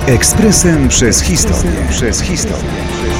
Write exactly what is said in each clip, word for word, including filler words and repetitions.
Ekspresem przez historię. Przez historię.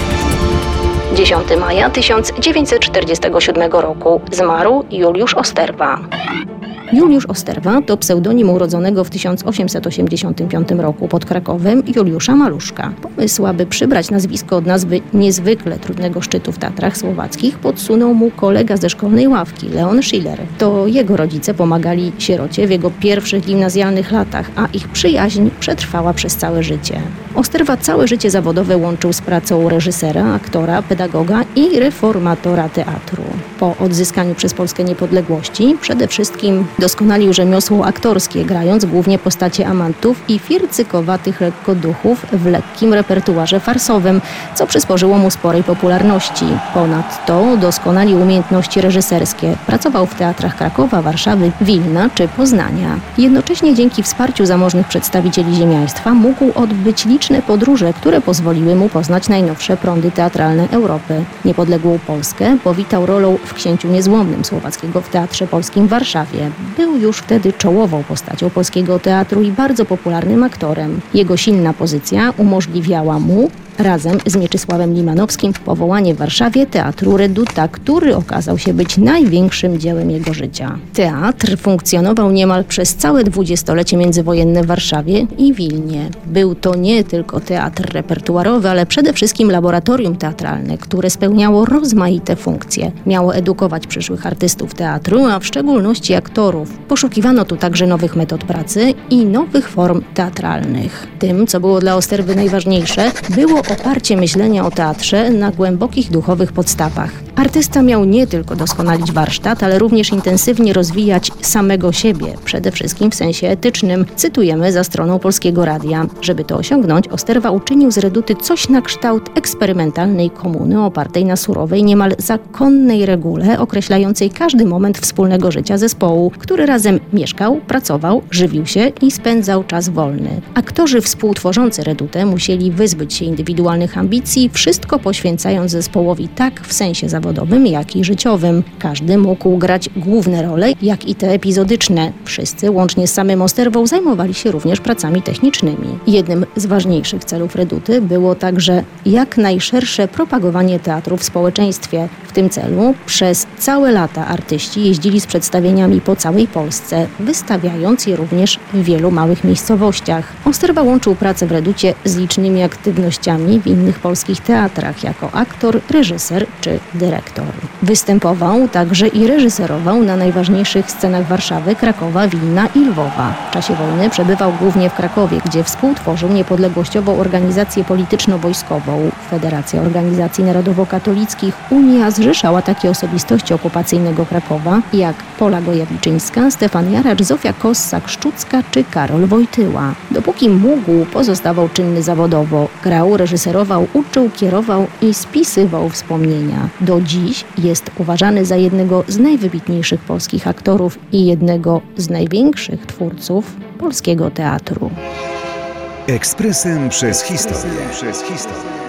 dziesiątego maja tysiąc dziewięćset czterdziestego siódmego roku zmarł Juliusz Osterwa. Juliusz Osterwa to pseudonim urodzonego w tysiąc osiemset osiemdziesiątym piątym roku pod Krakowem Juliusza Maluszka. Pomysł, aby przybrać nazwisko od nazwy niezwykle trudnego szczytu w Tatrach Słowackich, podsunął mu kolega ze szkolnej ławki, Leon Schiller. To jego rodzice pomagali sierocie w jego pierwszych gimnazjalnych latach, a ich przyjaźń przetrwała przez całe życie. Osterwa całe życie zawodowe łączył z pracą reżysera, aktora, pedagoga i reformatora teatru. Po odzyskaniu przez Polskę niepodległości przede wszystkim doskonalił rzemiosło aktorskie, grając głównie postacie amantów i fircykowatych lekkoduchów w lekkim repertuarze farsowym, co przysporzyło mu sporej popularności. Ponadto doskonalił umiejętności reżyserskie. Pracował w teatrach Krakowa, Warszawy, Wilna czy Poznania. Jednocześnie dzięki wsparciu zamożnych przedstawicieli ziemiaństwa mógł odbyć liczne podróże, które pozwoliły mu poznać najnowsze prądy teatralne Europy. Niepodległą Polskę powitał rolą w Księciu Niezłomnym Słowackiego w Teatrze Polskim w Warszawie. Był już wtedy czołową postacią polskiego teatru i bardzo popularnym aktorem. Jego silna pozycja umożliwiała mu razem z Mieczysławem Limanowskim powołanie w Warszawie Teatru Reduta, który okazał się być największym dziełem jego życia. Teatr funkcjonował niemal przez całe dwudziestolecie międzywojenne w Warszawie i Wilnie. Był to nie tylko teatr repertuarowy, ale przede wszystkim laboratorium teatralne, które spełniało rozmaite funkcje. Miało edukować przyszłych artystów teatru, a w szczególności aktorów. Poszukiwano tu także nowych metod pracy i nowych form teatralnych. Tym, co było dla Osterwy najważniejsze, było oparcie myślenia o teatrze na głębokich duchowych podstawach. Artysta miał nie tylko doskonalić warsztat, ale również intensywnie rozwijać samego siebie, przede wszystkim w sensie etycznym. Cytujemy za stroną Polskiego Radia. Żeby to osiągnąć, Osterwa uczynił z Reduty coś na kształt eksperymentalnej komuny opartej na surowej, niemal zakonnej regule określającej każdy moment wspólnego życia zespołu, który razem mieszkał, pracował, żywił się i spędzał czas wolny. Aktorzy współtworzący Redutę musieli wyzbyć się indywidualnych ambicji, wszystko poświęcając zespołowi tak w sensie zawodowym, jak i życiowym. Każdy mógł grać główne role, jak i te epizodyczne. Wszyscy, łącznie z samym Osterwą, zajmowali się również pracami technicznymi. Jednym z ważniejszych celów Reduty było także jak najszersze propagowanie teatru w społeczeństwie. W tym celu przez całe lata artyści jeździli z przedstawieniami po całej Polsce, wystawiając je również w wielu małych miejscowościach. Osterwa łączył pracę w Reducie z licznymi aktywnościami w innych polskich teatrach jako aktor, reżyser czy dyrektor. Występował także i reżyserował na najważniejszych scenach Warszawy, Krakowa, Wilna i Lwowa. W czasie wojny przebywał głównie w Krakowie, gdzie współtworzył niepodległościową organizację polityczno-wojskową. Federacja Organizacji Narodowo-Katolickich Unia zrzeszała takie osobistości okupacyjnego Krakowa jak Pola Gojawiczyńska, Stefan Jaracz, Zofia Kossak-Szczucka czy Karol Wojtyła. Dopóki mógł, pozostawał czynny zawodowo. Grał, reżyserował, uczył, kierował i spisywał wspomnienia. Do dziś jest uważany za jednego z najwybitniejszych polskich aktorów i jednego z największych twórców polskiego teatru. Ekspresem przez historię. Przez historię.